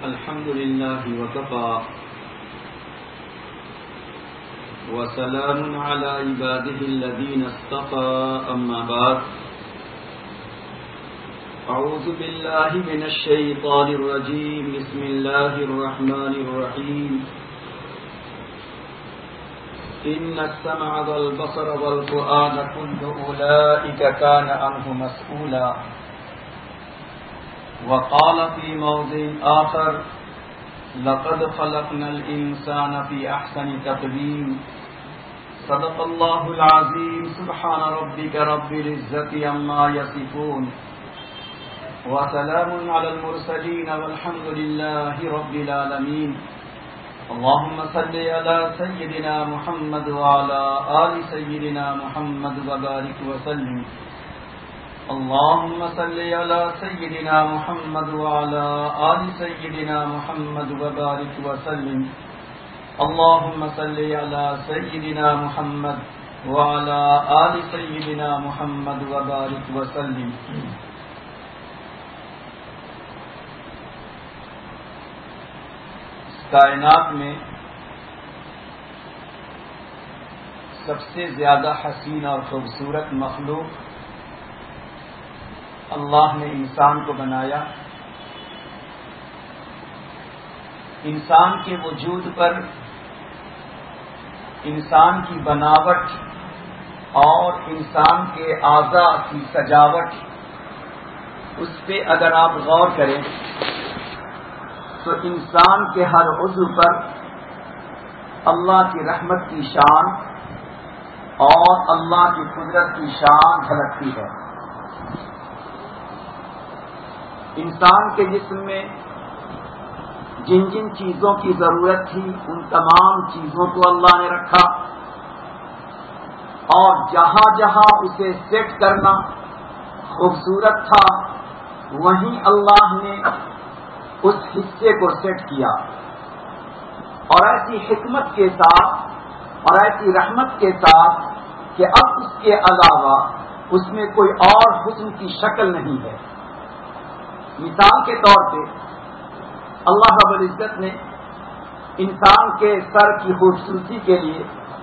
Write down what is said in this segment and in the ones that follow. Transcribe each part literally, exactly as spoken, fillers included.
الحمد لله وكفى وسلام على عباده الذين اصطفى أما بعد أعوذ بالله من الشيطان الرجيم بسم الله الرحمن الرحيم إن السمع والبصر والفؤاد كل أولئك كان عنه مسؤولا وقال في موضع آخر لقد خلقنا الإنسان في أحسن تقويم صدق الله العظيم سبحان ربك رب العزة عما يصفون وسلام على المرسلين والحمد لله رب العالمين اللهم صل على سيدنا محمد وعلى آل سيدنا محمد وبارك وسلم اللهم صل على سيدنا محمد وعلى آل سيدنا محمد وبارك وسلم اللهم صل على سيدنا محمد وعلى آل سيدنا محمد وبارك وسلم. کائنات میں سب سے زیادہ حسین اور خوبصورت مخلوق اللہ نے انسان کو بنایا. انسان کے وجود پر انسان کی بناوٹ اور انسان کے اعضاء کی سجاوٹ اس پہ اگر آپ غور کریں تو انسان کے ہر عضو پر اللہ کی رحمت کی شان اور اللہ کی قدرت کی شان جھلکتی ہے. انسان کے جسم میں جن جن چیزوں کی ضرورت تھی ان تمام چیزوں کو اللہ نے رکھا اور جہاں جہاں اسے سیٹ کرنا خوبصورت تھا وہیں اللہ نے اس حصے کو سیٹ کیا اور ایسی حکمت کے ساتھ اور ایسی رحمت کے ساتھ کہ اب اس کے علاوہ اس میں کوئی اور حسن کی شکل نہیں ہے. مثال کے طور پہ اللہ رب العزت نے انسان کے سر کی خوبصورتی کے لیے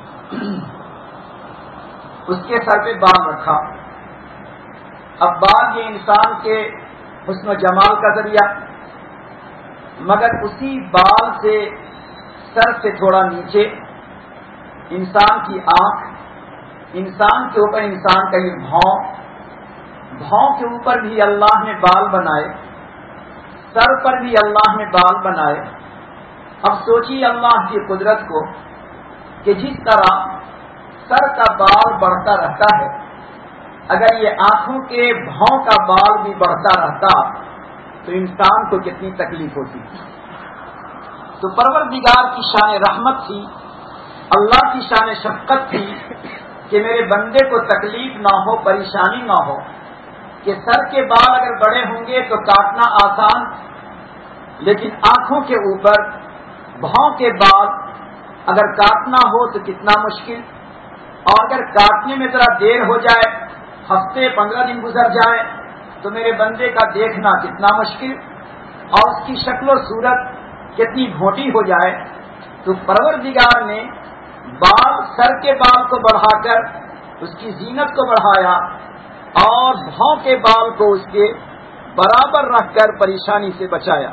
اس کے سر پہ بال رکھا. اب بال یہ انسان کے حسن و جمال کا ذریعہ مگر اسی بال سے سر سے تھوڑا نیچے انسان کی آنکھ انسان کے اوپر انسان کا یہ بھاؤں بھاؤں کے اوپر بھی اللہ نے بال بنائے سر پر بھی اللہ نے بال بنائے. اب سوچیے اللہ کی قدرت کو کہ جس طرح سر کا بال بڑھتا رہتا ہے اگر یہ آنکھوں کے بھاؤں کا بال بھی بڑھتا رہتا تو انسان کو کتنی تکلیف ہوتی. تو پروردگار کی شان رحمت تھی اللہ کی شان شفقت تھی کہ میرے بندے کو تکلیف نہ ہو پریشانی نہ ہو کہ سر کے بال اگر بڑے ہوں گے تو کاٹنا آسان لیکن آنکھوں کے اوپر بھاؤں کے بال اگر کاٹنا ہو تو کتنا مشکل اور اگر کاٹنے میں ذرا دیر ہو جائے ہفتے پندرہ دن گزر جائے تو میرے بندے کا دیکھنا کتنا مشکل اور اس کی شکل و صورت کتنی گھوٹی ہو جائے. تو پروردگار نے بال سر کے بال کو بڑھا کر اس کی زینت کو بڑھایا اور بھاؤں کے بال کو اس کے برابر رکھ کر پریشانی سے بچایا.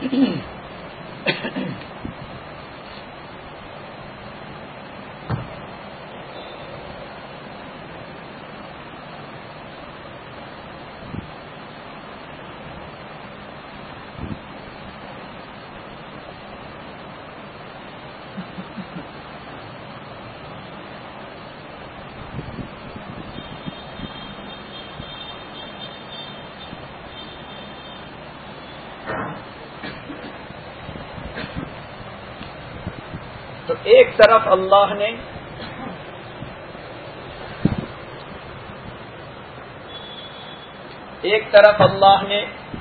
تو ایک طرف اللہ نے ایک طرف اللہ نے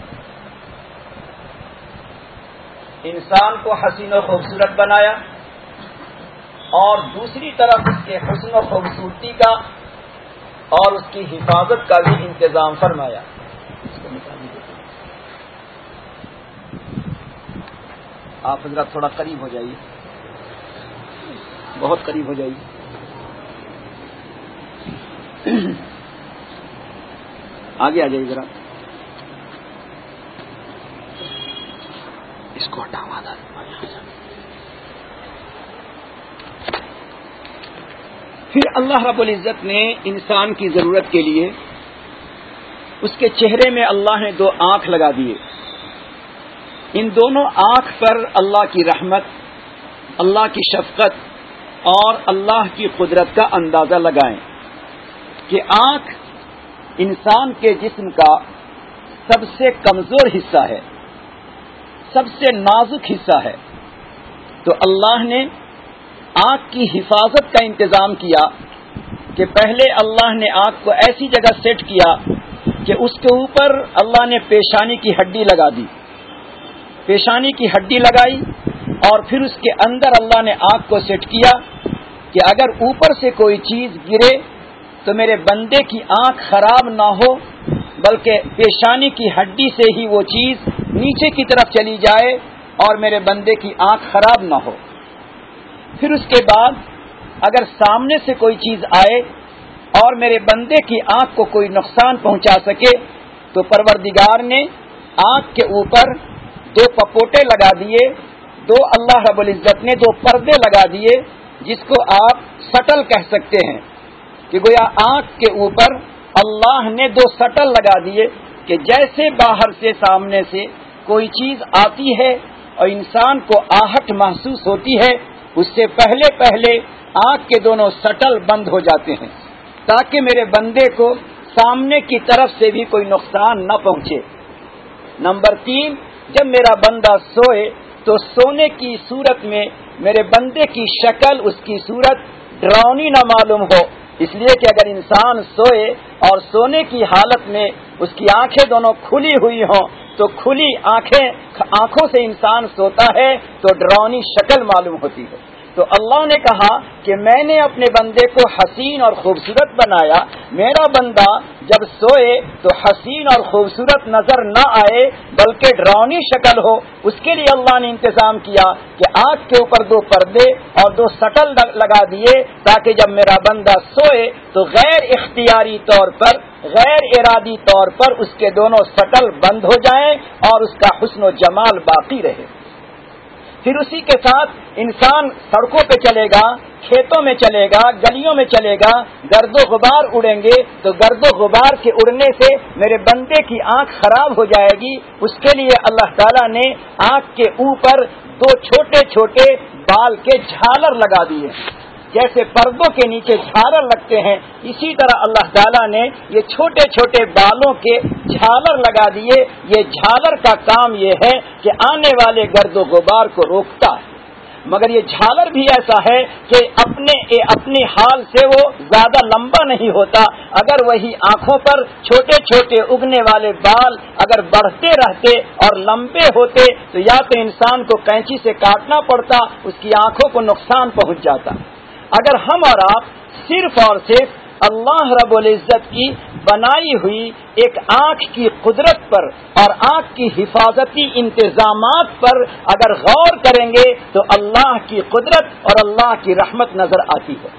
انسان کو حسین و خوبصورت بنایا اور دوسری طرف اس کے حسن و خوبصورتی کا اور اس کی حفاظت کا بھی انتظام فرمایا. آپ حضرات تھوڑا قریب ہو جائیے، بہت قریب ہو جائیے. آگے آ جائیے ذرا، اس کو ہٹاوا تھا. پھر اللہ رب العزت نے انسان کی ضرورت کے لیے اس کے چہرے میں اللہ نے دو آنکھ لگا دیے. ان دونوں آنکھ پر اللہ کی رحمت، اللہ کی شفقت اور اللہ کی قدرت کا اندازہ لگائیں کہ آنکھ انسان کے جسم کا سب سے کمزور حصہ ہے، سب سے نازک حصہ ہے. تو اللہ نے آنکھ کی حفاظت کا انتظام کیا کہ پہلے اللہ نے آنکھ کو ایسی جگہ سیٹ کیا کہ اس کے اوپر اللہ نے پیشانی کی ہڈی لگا دی. پیشانی کی ہڈی لگائی اور پھر اس کے اندر اللہ نے آنکھ کو سیٹ کیا کہ اگر اوپر سے کوئی چیز گرے تو میرے بندے کی آنکھ خراب نہ ہو، بلکہ پیشانی کی ہڈی سے ہی وہ چیز نیچے کی طرف چلی جائے اور میرے بندے کی آنکھ خراب نہ ہو. پھر اس کے بعد اگر سامنے سے کوئی چیز آئے اور میرے بندے کی آنکھ کو کوئی نقصان پہنچا سکے تو پروردگار نے آنکھ کے اوپر دو پپوٹے لگا دیے، دو اللہ رب العزت نے دو پردے لگا دیے جس کو آپ سٹل کہہ سکتے ہیں کہ گویا آنکھ کے اوپر اللہ نے دو سٹل لگا دیے کہ جیسے باہر سے سامنے سے کوئی چیز آتی ہے اور انسان کو آہٹ محسوس ہوتی ہے، اس سے پہلے پہلے آنکھ کے دونوں سٹل بند ہو جاتے ہیں تاکہ میرے بندے کو سامنے کی طرف سے بھی کوئی نقصان نہ پہنچے. نمبر تین، جب میرا بندہ سوئے تو سونے کی صورت میں میرے بندے کی شکل، اس کی صورت ڈراؤنی نہ معلوم ہو، اس لیے کہ اگر انسان سوئے اور سونے کی حالت میں اس کی آنکھیں دونوں کھلی ہوئی ہوں تو کھلی آنکھیں آنکھوں سے انسان سوتا ہے تو ڈراؤنی شکل معلوم ہوتی ہے. تو اللہ نے کہا کہ میں نے اپنے بندے کو حسین اور خوبصورت بنایا، میرا بندہ جب سوئے تو حسین اور خوبصورت نظر نہ آئے بلکہ ڈراؤنی شکل ہو. اس کے لیے اللہ نے انتظام کیا کہ آنکھ کے اوپر دو پردے اور دو سٹل لگا دیے تاکہ جب میرا بندہ سوئے تو غیر اختیاری طور پر، غیر ارادی طور پر اس کے دونوں سٹل بند ہو جائیں اور اس کا حسن و جمال باقی رہے. پھر اسی کے ساتھ انسان سڑکوں پہ چلے گا، کھیتوں میں چلے گا، گلیوں میں چلے گا، گرد و غبار اڑیں گے تو گرد و غبار کے اڑنے سے میرے بندے کی آنکھ خراب ہو جائے گی. اس کے لیے اللہ تعالیٰ نے آنکھ کے اوپر دو چھوٹے چھوٹے بال کے جھالر لگا دیے. جیسے پردوں کے نیچے جھالر لگتے ہیں اسی طرح اللہ تعالیٰ نے یہ چھوٹے چھوٹے بالوں کے جھالر لگا دیے. یہ جھالر کا کام یہ ہے کہ آنے والے گرد و غبار کو روکتا ہے، مگر یہ جھالر بھی ایسا ہے کہ اپنے اپنی حال سے وہ زیادہ لمبا نہیں ہوتا. اگر وہی آنکھوں پر چھوٹے چھوٹے اگنے والے بال اگر بڑھتے رہتے اور لمبے ہوتے تو یا تو انسان کو کینچی سے کاٹنا پڑتا، اس کی آنکھوں کو نقصان پہنچ جاتا. اگر ہم اور آپ صرف اور صرف اللہ رب العزت کی بنائی ہوئی ایک آنکھ کی قدرت پر اور آنکھ کی حفاظتی انتظامات پر اگر غور کریں گے تو اللہ کی قدرت اور اللہ کی رحمت نظر آتی ہے.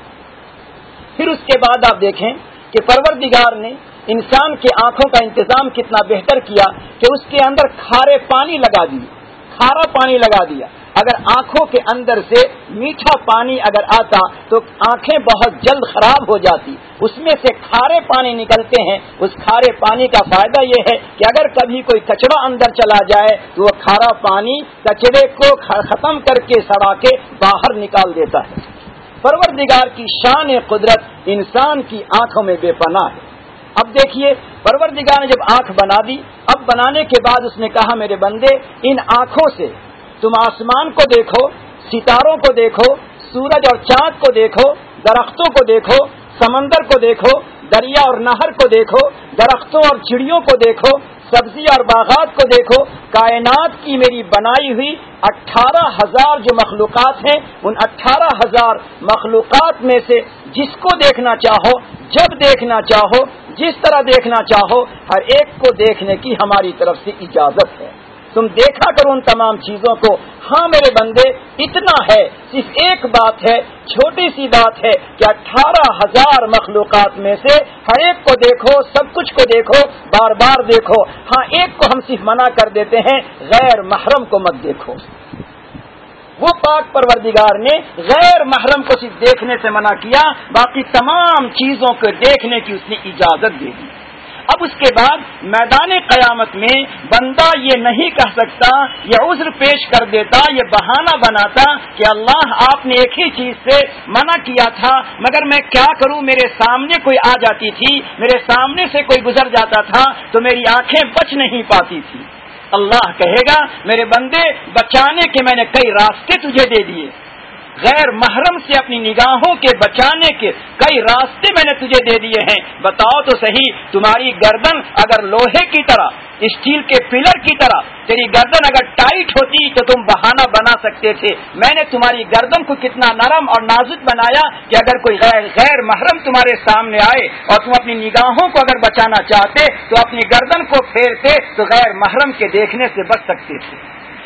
پھر اس کے بعد آپ دیکھیں کہ پروردگار نے انسان کے آنکھوں کا انتظام کتنا بہتر کیا کہ اس کے اندر کھارے پانی لگا دی. کھارا پانی لگا دیا. اگر آنکھوں کے اندر سے میٹھا پانی اگر آتا تو آنکھیں بہت جلد خراب ہو جاتی. اس میں سے کھارے پانی نکلتے ہیں. اس کھارے پانی کا فائدہ یہ ہے کہ اگر کبھی کوئی کچرا اندر چلا جائے تو وہ کھارا پانی کچرے کو ختم کر کے سڑا کے باہر نکال دیتا ہے. پروردگار کی شان قدرت انسان کی آنکھوں میں بے پناہ ہے. اب دیکھیے پروردگار نے جب آنکھ بنا دی, اب بنانے کے بعد اس نے کہا میرے بندے ان آنکھوں سے تم آسمان کو دیکھو, ستاروں کو دیکھو, سورج اور چاند کو دیکھو, درختوں کو دیکھو, سمندر کو دیکھو, دریا اور نہر کو دیکھو, درختوں اور چڑیوں کو دیکھو, سبزی اور باغات کو دیکھو. کائنات کی میری بنائی ہوئی اٹھارہ ہزار جو مخلوقات ہیں ان اٹھارہ ہزار مخلوقات میں سے جس کو دیکھنا چاہو, جب دیکھنا چاہو, جس طرح دیکھنا چاہو, ہر ایک کو دیکھنے کی ہماری طرف سے اجازت ہے. تم دیکھا کرو ان تمام چیزوں کو. ہاں میرے بندے اتنا ہے, صرف ایک بات ہے, چھوٹی سی بات ہے کہ اٹھارہ ہزار مخلوقات میں سے ہر ایک کو دیکھو, سب کچھ کو دیکھو, بار بار دیکھو. ہاں ایک کو ہم صرف منع کر دیتے ہیں, غیر محرم کو مت دیکھو. وہ پاک پروردگار نے غیر محرم کو صرف دیکھنے سے منع کیا, باقی تمام چیزوں کو دیکھنے کی اس نے اجازت دے دی. اب اس کے بعد میدان قیامت میں بندہ یہ نہیں کہہ سکتا, یہ عذر پیش کر دیتا, یہ بہانہ بناتا کہ اللہ آپ نے ایک ہی چیز سے منع کیا تھا مگر میں کیا کروں, میرے سامنے کوئی آ جاتی تھی, میرے سامنے سے کوئی گزر جاتا تھا تو میری آنکھیں بچ نہیں پاتی تھی. اللہ کہے گا میرے بندے بچانے کے میں نے کئی راستے تجھے دے دیے, غیر محرم سے اپنی نگاہوں کے بچانے کے کئی راستے میں نے تجھے دے دیے ہیں. بتاؤ تو صحیح, تمہاری گردن اگر لوہے کی طرح, اسٹیل کے پلر کی طرح تیری گردن اگر ٹائٹ ہوتی تو تم بہانہ بنا سکتے تھے. میں نے تمہاری گردن کو کتنا نرم اور نازک بنایا کہ اگر کوئی غیر غیر محرم تمہارے سامنے آئے اور تم اپنی نگاہوں کو اگر بچانا چاہتے تو اپنی گردن کو پھیرتے تو غیر محرم کے دیکھنے سے بچ سکتے تھے.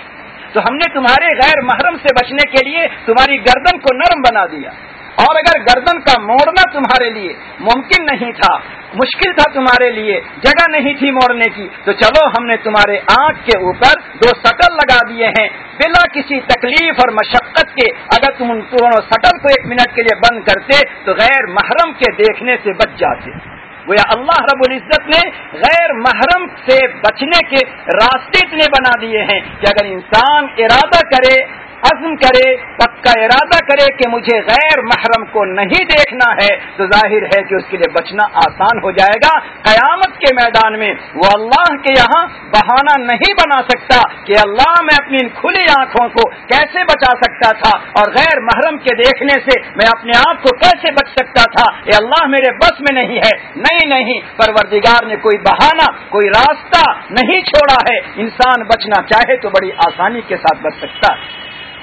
تو ہم نے تمہارے غیر محرم سے بچنے کے لیے تمہاری گردن کو نرم بنا دیا. اور اگر گردن کا موڑنا تمہارے لیے ممکن نہیں تھا, مشکل تھا تمہارے لیے, جگہ نہیں تھی موڑنے کی, تو چلو ہم نے تمہارے آنکھ کے اوپر دو سٹل لگا دیے ہیں بلا کسی تکلیف اور مشقت کے. اگر تم ان دونوں سٹل کو ایک منٹ کے لیے بند کرتے تو غیر محرم کے دیکھنے سے بچ جاتے. گویا اللہ رب العزت نے غیر محرم سے بچنے کے راستے اتنے بنا دیے ہیں کہ اگر انسان ارادہ کرے, عزم کرے, پکا ارادہ کرے کہ مجھے غیر محرم کو نہیں دیکھنا ہے تو ظاہر ہے کہ اس کے لیے بچنا آسان ہو جائے گا. قیامت کے میدان میں وہ اللہ کے یہاں بہانہ نہیں بنا سکتا کہ اللہ میں اپنی ان کھلی آنکھوں کو کیسے بچا سکتا تھا اور غیر محرم کے دیکھنے سے میں اپنے آپ کو کیسے بچ سکتا تھا, اے اللہ میرے بس میں نہیں ہے. نہیں نہیں, پروردگار نے کوئی بہانہ, کوئی راستہ نہیں چھوڑا ہے. انسان بچنا چاہے تو بڑی آسانی کے ساتھ بچ سکتا ہے.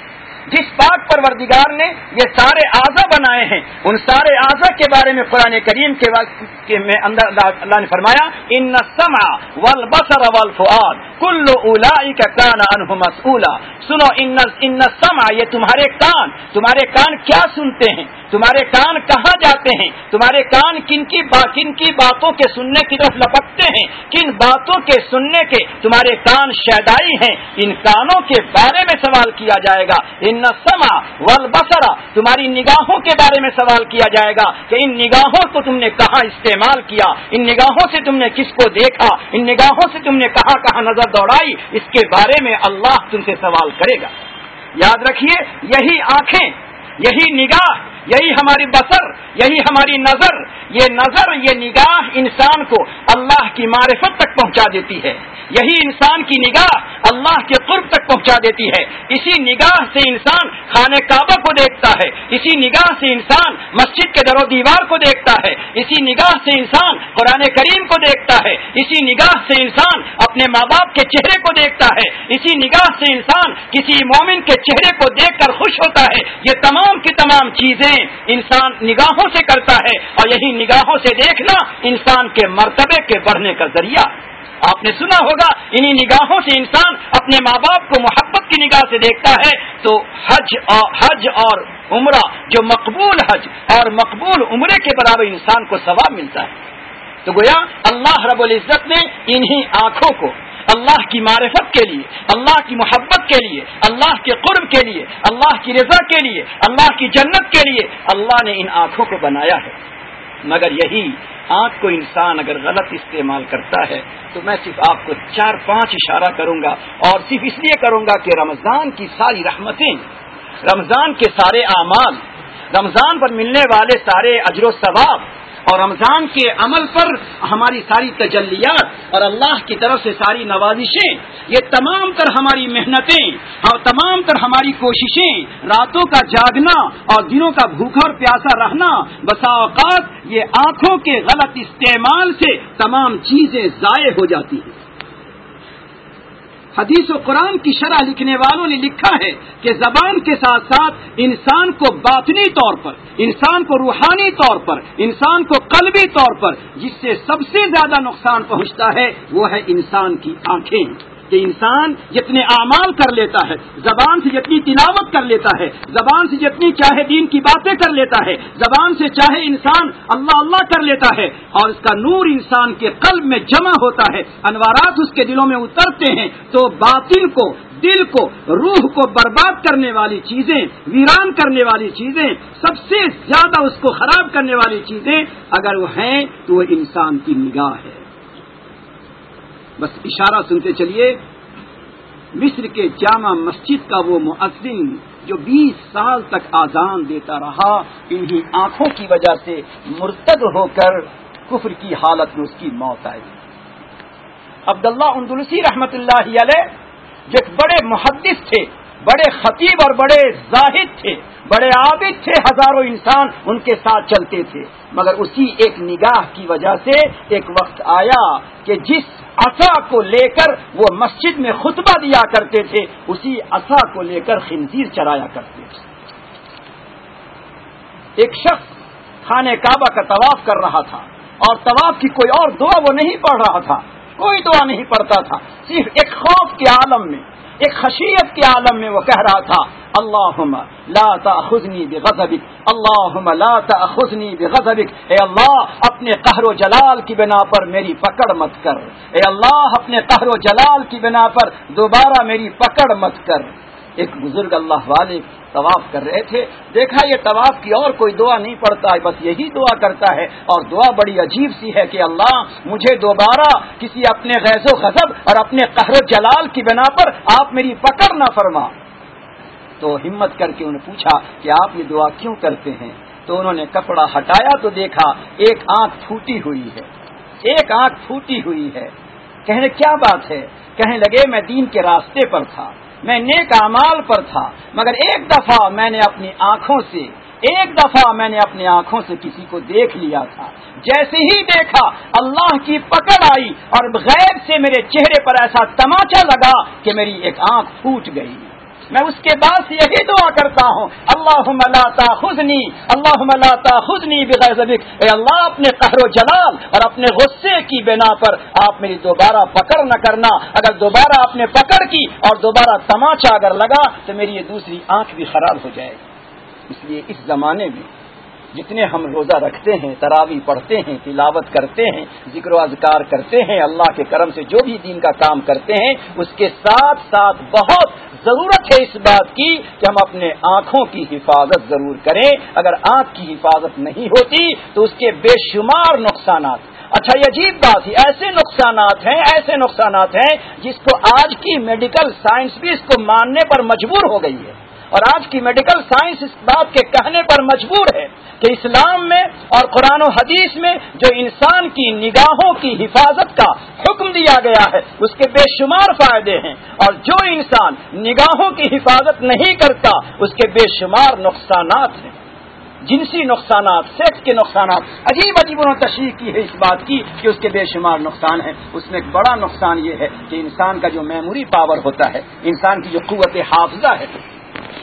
جس پاک پروردگار نے یہ سارے اعضا بنائے ہیں ان سارے اعضا کے بارے میں قرآن کریم کے کے میں اندر اللہ نے فرمایا ان السمع والبصر والفؤاد کل اولئک کان عنہ مسئولا. سنو, ان ان السمع, یہ تمہارے کان, تمہارے کان کیا سنتے ہیں, تمہارے کان کہاں جاتے ہیں, تمہارے کان کن کی با کن کی باتوں کے سننے کی طرف لپکتے ہیں, کن باتوں کے سننے کے تمہارے کان شیدائی ہیں, ان کانوں کے بارے میں سوال کیا جائے گا. ان السمع والبصر, تمہاری نگاہوں کے بارے میں سوال کیا جائے گا کہ ان نگاہوں کو تم نے کہاں استعمال کیا, ان نگاہوں سے تم نے کس کو دیکھا, ان نگاہوں سے تم نے کہاں کہاں نظر دوڑائی, اس کے بارے میں اللہ تم سے سوال کرے گا. یاد رکھیے, یہی آنکھیں, یہی نگاہ, یہی ہماری بصر, یہی ہماری نظر, یہ نظر, یہ نگاہ انسان کو اللہ کی معرفت تک پہنچا دیتی ہے. یہی انسان کی نگاہ اللہ کے قرب تک پہنچا دیتی ہے. اسی نگاہ سے انسان خانہ کعبہ کو دیکھتا ہے, اسی نگاہ سے انسان مسجد کے در و دیوار کو دیکھتا ہے, اسی نگاہ سے انسان قرآن کریم کو دیکھتا ہے, اسی نگاہ سے انسان اپنے ماں باپ کے چہرے کو دیکھتا ہے, اسی نگاہ سے انسان کسی مومن کے چہرے کو دیکھ کر خوش ہوتا ہے. یہ تمام کی تمام چیزیں انسان نگاہوں سے کرتا ہے اور یہی نگاہوں سے دیکھنا انسان کے مرتبے کے بڑھنے کا ذریعہ. آپ نے سنا ہوگا انہی نگاہوں سے انسان اپنے ماں باپ کو محبت کی نگاہ سے دیکھتا ہے تو حج اور حج اور عمرہ, جو مقبول حج اور مقبول عمرے کے برابر انسان کو ثواب ملتا ہے. تو گویا اللہ رب العزت نے انہی آنکھوں کو, اللہ کی معرفت کے لیے، اللہ کی محبت کے لیے، اللہ کے قرب کے لیے، اللہ کی رضا کے لیے، اللہ کی جنت کے لیے اللہ نے ان آنکھوں کو بنایا ہے۔ مگر یہی آنکھ کو انسان اگر غلط استعمال کرتا ہے تو میں صرف آپ کو چار پانچ اشارہ کروں گا، اور صرف اس لیے کروں گا کہ رمضان کی ساری رحمتیں، رمضان کے سارے اعمال، رمضان پر ملنے والے سارے اجر و ثواب اور رمضان کے عمل پر ہماری ساری تجلیات اور اللہ کی طرف سے ساری نوازشیں، یہ تمام تر ہماری محنتیں اور تمام تر ہماری کوششیں، راتوں کا جاگنا اور دنوں کا بھوکا اور پیاسا رہنا، بسا اوقات یہ آنکھوں کے غلط استعمال سے تمام چیزیں ضائع ہو جاتی ہیں۔ حدیث و قرآن کی شرح لکھنے والوں نے لکھا ہے کہ زبان کے ساتھ ساتھ انسان کو باطنی طور پر، انسان کو روحانی طور پر، انسان کو قلبی طور پر جس سے سب سے زیادہ نقصان پہنچتا ہے وہ ہے انسان کی آنکھیں، کہ انسان جتنے اعمال کر لیتا ہے، زبان سے جتنی تلاوت کر لیتا ہے، زبان سے جتنی چاہے دین کی باتیں کر لیتا ہے، زبان سے چاہے انسان اللہ اللہ کر لیتا ہے اور اس کا نور انسان کے قلب میں جمع ہوتا ہے، انوارات اس کے دلوں میں اترتے ہیں، تو باطن کو، دل کو، روح کو برباد کرنے والی چیزیں، ویران کرنے والی چیزیں، سب سے زیادہ اس کو خراب کرنے والی چیزیں اگر وہ ہیں تو وہ انسان کی نگاہ ہے۔ بس اشارہ سنتے چلیے، مصر کے جامع مسجد کا وہ مؤذن جو بیس سال تک اذان دیتا رہا، انہی آنکھوں کی وجہ سے مرتد ہو کر کفر کی حالت میں اس کی موت آئی۔ عبداللہ اندلسی رحمت اللہ علیہ جو ایک بڑے محدث تھے، بڑے خطیب اور بڑے زاہد تھے، بڑے عابد تھے، ہزاروں انسان ان کے ساتھ چلتے تھے، مگر اسی ایک نگاہ کی وجہ سے ایک وقت آیا کہ جس عصا کو لے کر وہ مسجد میں خطبہ دیا کرتے تھے، اسی عصا کو لے کر خنزیر چرایا کرتے تھے۔ ایک شخص خانہ کعبہ کا طواف کر رہا تھا اور طواف کی کوئی اور دعا وہ نہیں پڑھ رہا تھا، کوئی دعا نہیں پڑھتا تھا، صرف ایک خوف کے عالم میں، ایک خشیت کے عالم میں وہ کہہ رہا تھا، اللہم لا تأخذنی بغضبک، اللہم لا تأخذنی بغضبک، اے اللہ اپنے قہر و جلال کی بنا پر میری پکڑ مت کر، اے اللہ اپنے قہر و جلال کی بنا پر دوبارہ میری پکڑ مت کر۔ ایک بزرگ اللہ والے طواف کر رہے تھے، دیکھا یہ طواف کی اور کوئی دعا نہیں پڑھتا ہے، بس یہی دعا کرتا ہے، اور دعا بڑی عجیب سی ہے کہ اللہ مجھے دوبارہ کسی اپنے غیظ و غضب اور اپنے قہر و جلال کی بنا پر آپ میری پکڑ نہ فرما۔ تو ہمت کر کے انہوں نے پوچھا کہ آپ یہ دعا کیوں کرتے ہیں؟ تو انہوں نے کپڑا ہٹایا تو دیکھا ایک آنکھ پھوٹی ہوئی ہے، ایک آنکھ پھوٹی ہوئی ہے۔ کہنے کیا بات ہے؟ کہنے لگے میں دین کے راستے پر تھا، میں نیک اعمال پر تھا، مگر ایک دفعہ میں نے اپنی آنکھوں سے ایک دفعہ میں نے اپنی آنکھوں سے کسی کو دیکھ لیا تھا، جیسے ہی دیکھا اللہ کی پکڑ آئی اور غیب سے میرے چہرے پر ایسا تماچا لگا کہ میری ایک آنکھ پھوٹ گئی۔ میں اس کے بعد سے یہی دعا کرتا ہوں، اللہم لا تاخذنی، اللہم لا تاخذنی بغضبک، اے اللہ اپنے قہر و جلال اور اپنے غصے کی بنا پر آپ میری دوبارہ پکڑ نہ کرنا، اگر دوبارہ آپ نے پکڑ کی اور دوبارہ تماچا اگر لگا تو میری یہ دوسری آنکھ بھی خراب ہو جائے گی۔ اس لیے اس زمانے میں جتنے ہم روزہ رکھتے ہیں، تراویح پڑھتے ہیں، تلاوت کرتے ہیں، ذکر و اذکار کرتے ہیں، اللہ کے کرم سے جو بھی دین کا کام کرتے ہیں، اس کے ساتھ ساتھ بہت ضرورت ہے اس بات کی کہ ہم اپنے آنکھوں کی حفاظت ضرور کریں۔ اگر آنکھ کی حفاظت نہیں ہوتی تو اس کے بے شمار نقصانات۔ اچھا یہ عجیب بات ہے، ایسے نقصانات ہیں ایسے نقصانات ہیں جس کو آج کی میڈیکل سائنس بھی اس کو ماننے پر مجبور ہو گئی ہے، اور آج کی میڈیکل سائنس اس بات کے کہنے پر مجبور ہے کہ اسلام میں اور قرآن و حدیث میں جو انسان کی نگاہوں کی حفاظت کا حکم دیا گیا ہے اس کے بے شمار فائدے ہیں، اور جو انسان نگاہوں کی حفاظت نہیں کرتا اس کے بے شمار نقصانات ہیں، جنسی نقصانات، سیکس کے نقصانات، عجیب عجیب انہوں نے تشریح کی ہے اس بات کی کہ اس کے بے شمار نقصان ہیں۔ اس میں ایک بڑا نقصان یہ ہے کہ انسان کا جو میموری پاور ہوتا ہے، انسان کی جو قوت حافظہ ہے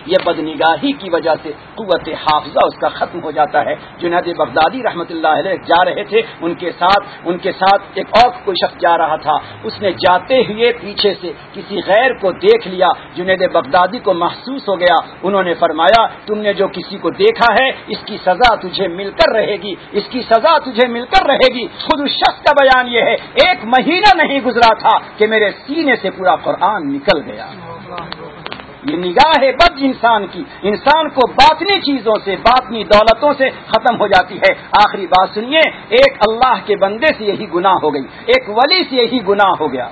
یہ بدنگاہی کی وجہ سے قوت حافظہ اس کا ختم ہو جاتا ہے. جنید بغدادی رحمۃ اللہ علیہ جا رہے تھے، ان کے ساتھ ان کے ساتھ ایک اور کوئی شخص جا رہا تھا. اس نے جاتے ہوئے پیچھے سے کسی غیر کو دیکھ لیا. جنید بغدادی کو محسوس ہو گیا. انہوں نے فرمایا تم نے جو کسی کو دیکھا ہے اس کی سزا تجھے مل کر رہے گی، اس کی سزا تجھے مل کر رہے گی. خود اس شخص کا بیان یہ ہے ایک مہینہ نہیں گزرا تھا کہ میرے سینے سے پورا قرآن نکل گیا. یہ نگاہ بد انسان کی انسان کو باطنی چیزوں سے باطنی دولتوں سے ختم ہو جاتی ہے. آخری بات سنیے، ایک اللہ کے بندے سے یہی گناہ ہو گئی، ایک ولی سے یہی گناہ ہو گیا.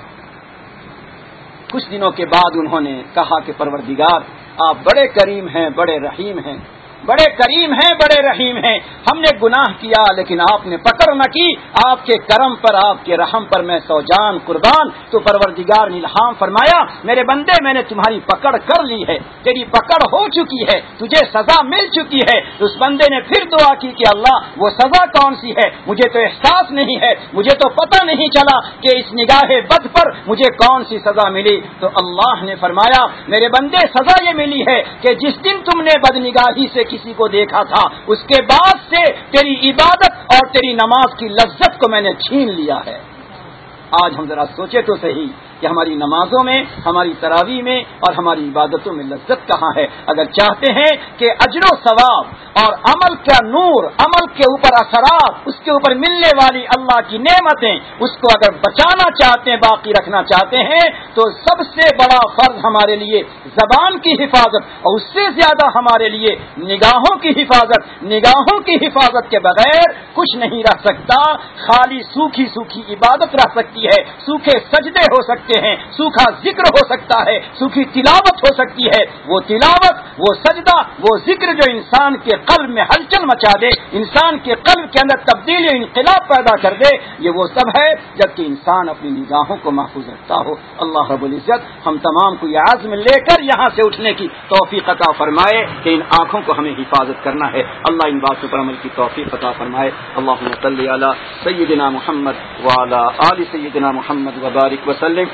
کچھ دنوں کے بعد انہوں نے کہا کہ پروردگار آپ بڑے کریم ہیں، بڑے رحیم ہیں، بڑے کریم ہیں، بڑے رحیم ہیں. ہم نے گناہ کیا لیکن آپ نے پکڑ نہ کی. آپ کے کرم پر، آپ کے رحم پر میں سو جان قربان. تو پروردگار نے الہام فرمایا میرے بندے میں نے تمہاری پکڑ کر لی ہے، تیری پکڑ ہو چکی ہے، تجھے سزا مل چکی ہے. تو اس بندے نے پھر دعا کی کہ اللہ وہ سزا کون سی ہے، مجھے تو احساس نہیں ہے، مجھے تو پتہ نہیں چلا کہ اس نگاہ بد پر مجھے کون سی سزا ملی. تو اللہ نے فرمایا میرے بندے سزا یہ ملی ہے کہ جس دن تم نے بدنگاہی سے کسی کو دیکھا تھا اس کے بعد سے تیری عبادت اور تیری نماز کی لذت کو میں نے چھین لیا ہے. آج ہم ذرا سوچے تو صحیح کہ ہماری نمازوں میں، ہماری تراویح میں اور ہماری عبادتوں میں لذت کہاں ہے؟ اگر چاہتے ہیں کہ اجر و ثواب اور عمل کا نور، عمل کے اوپر اثرات، اس کے اوپر ملنے والی اللہ کی نعمتیں، اس کو اگر بچانا چاہتے ہیں، باقی رکھنا چاہتے ہیں، تو سب سے بڑا فرض ہمارے لیے زبان کی حفاظت اور اس سے زیادہ ہمارے لیے نگاہوں کی حفاظت. نگاہوں کی حفاظت کے بغیر کچھ نہیں رہ سکتا. خالی سوکھی سوکھی عبادت رہ سکتی ہے، سوکھے سجدے ہو سکتے ہیں، سوکھا ذکر ہو سکتا ہے، سوکھی تلاوت ہو سکتی ہے. وہ تلاوت، وہ سجدہ، وہ ذکر جو انسان کے قلب میں ہلچل مچا دے، انسان کے قلب کے اندر تبدیلی انقلاب پیدا کر دے، یہ وہ سب ہے جبکہ انسان اپنی نگاہوں کو محفوظ رکھتا ہو. اللہ رب العزت ہم تمام کو یہ عزم لے کر یہاں سے اٹھنے کی توفیق عطا فرمائے کہ ان آنکھوں کو ہمیں حفاظت کرنا ہے. اللہ ان باتوں پر عمل کی توفیق عطا فرمائے. اللہم صلی علی سیدنا محمد وعلی آل سیدنا محمد وبارک وسلم.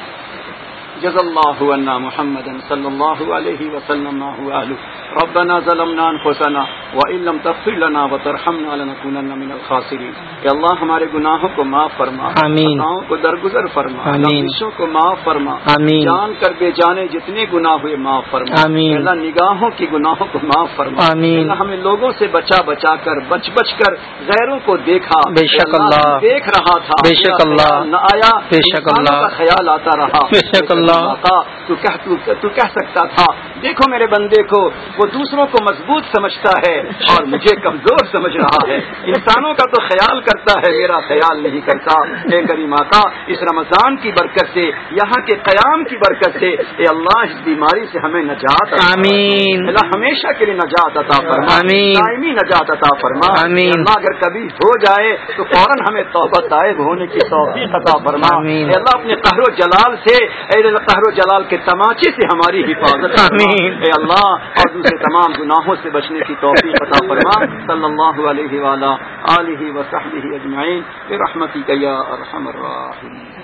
جزا اللہ عنا محمد صلی اللہ علیہ وسلم ما هو اہل. ربنا ظلمنا انفسنا وان لم تغفر لنا وترحمنا لنكونن من الخاسرین. کہ اللہ ہمارے گناہوں کو معاف فرما، خطاؤں کو درگزر فرما، لغزشوں کو معاف فرما، جان کر بے جانے جتنے گناہ ہوئے معاف فرما. اللہ نگاہوں کی گناہوں کو معاف فرما. اللہ ہمیں لوگوں سے بچا بچا کر، بچ بچ کر غیروں کو دیکھا. بے شک اللہ دیکھ رہا تھا، بے شک اللہ نہ آیا، بے شک اللہ کا خیال آتا رہا. بے شک اللہ تو کہہ تو, تو کہہ سکتا تھا دیکھو میرے بندے کو، وہ دوسروں کو مضبوط سمجھتا ہے اور مجھے کمزور سمجھ رہا ہے. انسانوں کا تو خیال کرتا ہے، میرا خیال نہیں کرتا. اے کریم آقا اس رمضان کی برکت سے، یہاں کے قیام کی برکت سے، اے اللہ اس بیماری سے ہمیں نجات عطا آمین. اللہ ہمیشہ کے لیے نجات عطا فرما، آمین. دائمی نجات عطا فرما. آمین. اللہ اگر کبھی ہو جائے تو فوراً ہمیں توبہ طائب ہونے کی توفیق عطا فرما. آمین. اے اللہ اپنے قہر و جلال سے، اے قہر و جلال کے تماچے سے ہماری حفاظت فرما. اے اللہ اور دوسرے تمام گناہوں سے بچنے کی توفیق عطا فرما. صلی اللہ علیہ وآلہ آلہ وصحبہ اجمعین برحمتک یا ارحم الراحمین.